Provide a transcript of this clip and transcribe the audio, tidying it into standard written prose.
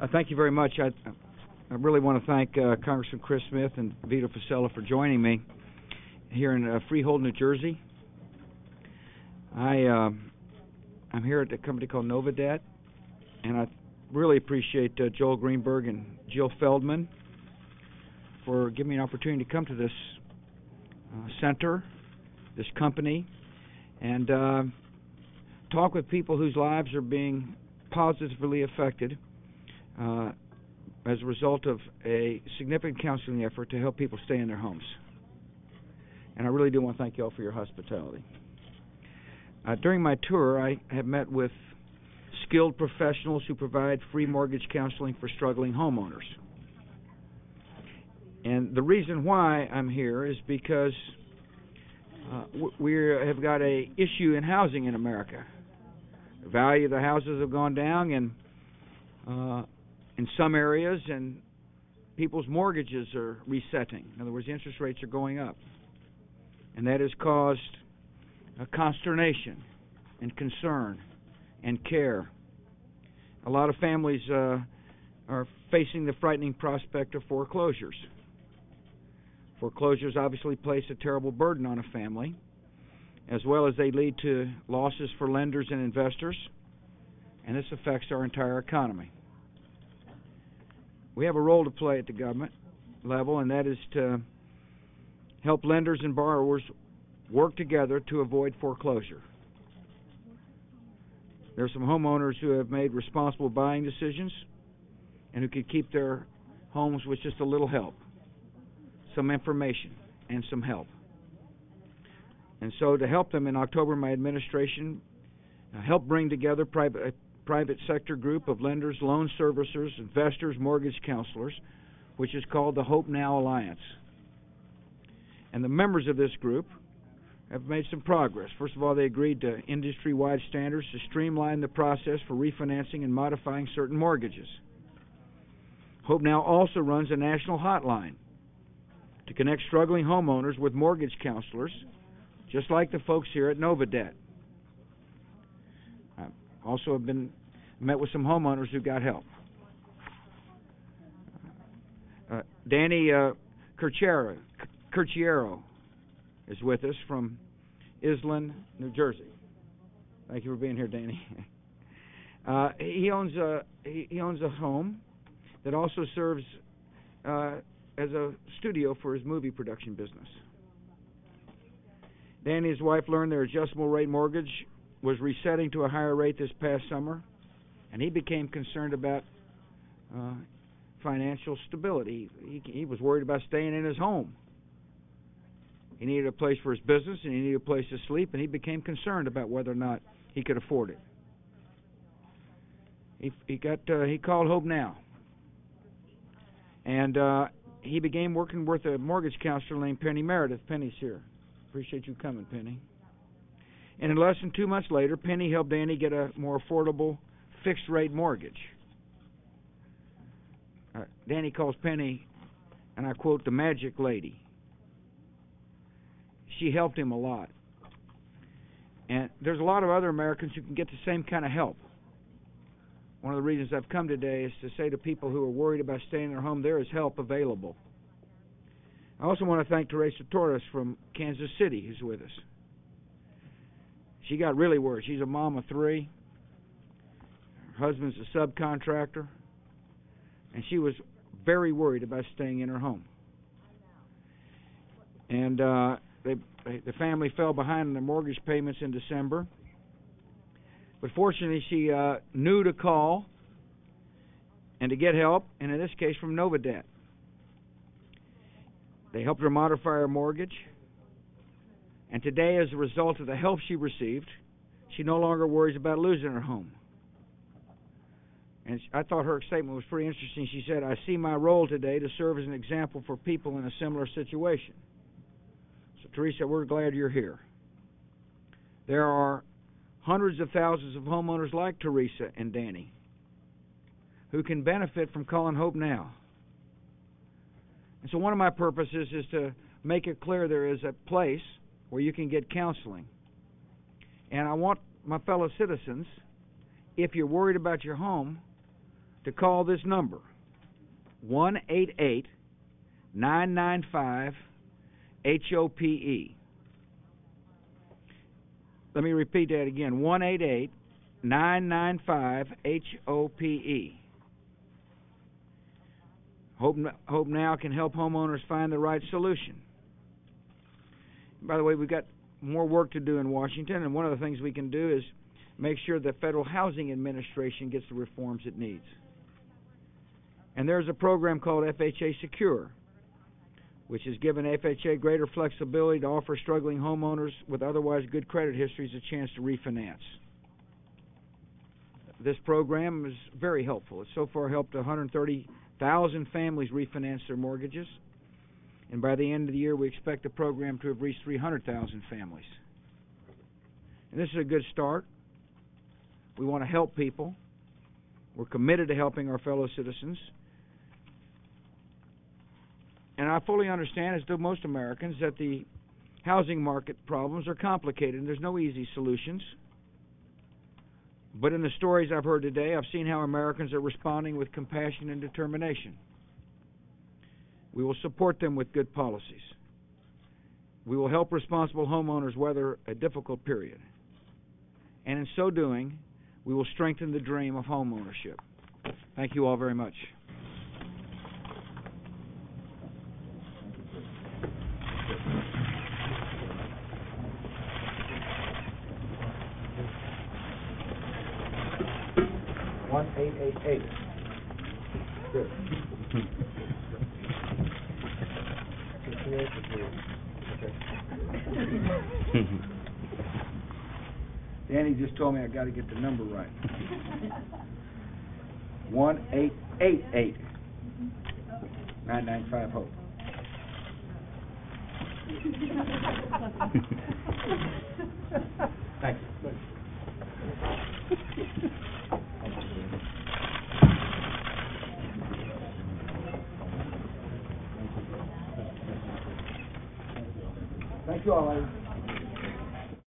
Thank you very much. I really want to thank Congressman Chris Smith and Vito Fossella for joining me here in Freehold, New Jersey. I'm here at a company called Novadebt, and I really appreciate Joel Greenberg and Jill Feldman for giving me an opportunity to come to this center, this company, and talk with people whose lives are being positively affected as a result of a significant counseling effort to help people stay in their homes. And I really do want to thank you all for your hospitality. During my tour, I have met with skilled professionals who provide free mortgage counseling for struggling homeowners. And the reason why I'm here is because we have got a issue in housing in America. The value of the houses have gone down, and in some areas, and people's mortgages are resetting. In other words, interest rates are going up. And that has caused consternation and concern and care. A lot of families are facing the frightening prospect of foreclosures. Foreclosures obviously place a terrible burden on a family, as well as they lead to losses for lenders and investors, and this affects our entire economy. We have a role to play at the government level, and that is to help lenders and borrowers work together to avoid foreclosure. There are some homeowners who have made responsible buying decisions and who could keep their homes with just a little help, some information, and some help. And so to help them, in October, my administration helped bring together a private sector group of lenders, loan servicers, investors, mortgage counselors, which is called the Hope Now Alliance. And the members of this group have made some progress. First of all, they agreed to industry-wide standards to streamline the process for refinancing and modifying certain mortgages. Hope Now also runs a national hotline to connect struggling homeowners with mortgage counselors, just like the folks here at Novadebt. I also have met with some homeowners who got help. Danny Curciero is with us from Island, New Jersey. Thank you for being here, Danny. He owns a home that also serves as a studio for his movie production business. Danny and his wife learned their adjustable rate mortgage was resetting to a higher rate this past summer, and he became concerned about financial stability. He was worried about staying in his home. He needed a place for his business, and he needed a place to sleep, and he became concerned about whether or not he could afford it. He called Hope Now, and he began working with a mortgage counselor named Penny Meredith. Penny's here. Appreciate you coming, Penny. And in less than 2 months later, Penny helped Danny get a more affordable fixed-rate mortgage. Danny calls Penny, and I quote, the magic lady. She helped him a lot. And there's a lot of other Americans who can get the same kind of help. One of the reasons I've come today is to say to people who are worried about staying in their home, there is help available. I also want to thank Teresa Torres from Kansas City, who's with us. She got really worried. She's a mom of 3. Her husband's a subcontractor, and she was very worried about staying in her home. And the family fell behind on their mortgage payments in December. But fortunately, she knew to call and to get help, and in this case from Novadebt. They helped her modify her mortgage, and today, as a result of the help she received, she no longer worries about losing her home. And I thought her statement was pretty interesting. She said, I see my role today to serve as an example for people in a similar situation. So, Teresa, we're glad you're here. There are hundreds of thousands of homeowners like Teresa and Danny who can benefit from calling Hope Now. And so one of my purposes is to make it clear there is a place where you can get counseling. And I want my fellow citizens, if you're worried about your home, to call this number, 1-888-995-HOPE. Let me repeat that again, 1-888-995-HOPE. Hope Now can help homeowners find the right solution. By the way, we've got more work to do in Washington, and one of the things we can do is make sure the Federal Housing Administration gets the reforms it needs. And there's a program called FHA Secure, which has given FHA greater flexibility to offer struggling homeowners with otherwise good credit histories a chance to refinance. This program is very helpful. It's so far helped 130,000 families refinance their mortgages, and by the end of the year we expect the program to have reached 300,000 families. And this is a good start. We want to help people. We're committed to helping our fellow citizens. And I fully understand, as do most Americans, that the housing market problems are complicated and there's no easy solutions. But in the stories I've heard today, I've seen how Americans are responding with compassion and determination. We will support them with good policies. We will help responsible homeowners weather a difficult period. And in so doing, we will strengthen the dream of homeownership. Thank you all very much. One 888. Good. Danny just told me I got to get the number right. 1-888-995-HOPE. Thank you. Thank you all, ladies.